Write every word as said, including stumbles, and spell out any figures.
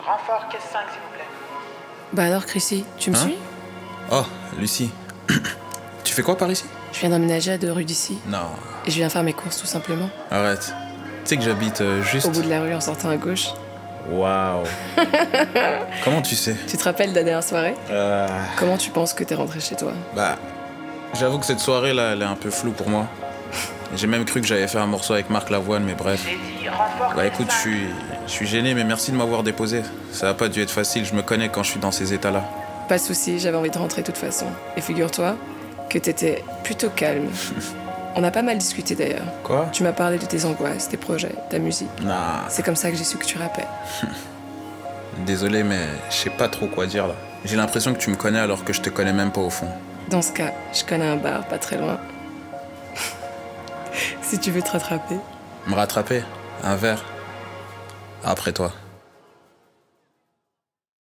Renfort caisse cinq, s'il vous plaît. Bah alors, Chrissy, tu me Hein suis? Oh, Lucie. Tu fais quoi par ici? Je viens d'emménager à deux rues d'ici. Non, Et je viens faire mes courses, tout simplement. arrête. Tu sais que j'habite euh, juste... Au bout de la rue, en sortant à gauche. Waouh. Comment tu sais? Tu te rappelles de la dernière soirée? Euh... Comment tu penses que t'es rentré chez toi? Bah, j'avoue que cette soirée-là, elle est un peu floue pour moi. J'ai même cru que j'avais fait un morceau avec Marc Lavoine, mais bref. J'ai dit renfort Bah caisse écoute, je cinq. suis, je suis gêné, mais merci de m'avoir déposé. Ça a pas dû être facile, je me connais quand je suis dans ces états-là. Pas de soucis, j'avais envie de rentrer de toute façon. Et figure-toi que t'étais plutôt calme. On a pas mal discuté d'ailleurs. Quoi? Tu m'as parlé de tes angoisses, tes projets, ta musique. Nah, C'est comme ça que j'ai su que tu rappais. désolé, mais je sais pas trop quoi dire là. J'ai l'impression que tu me connais alors que je te connais même pas au fond. Dans ce cas, je connais un bar pas très loin. Si tu veux te rattraper. Me rattraper? Un verre? Après toi.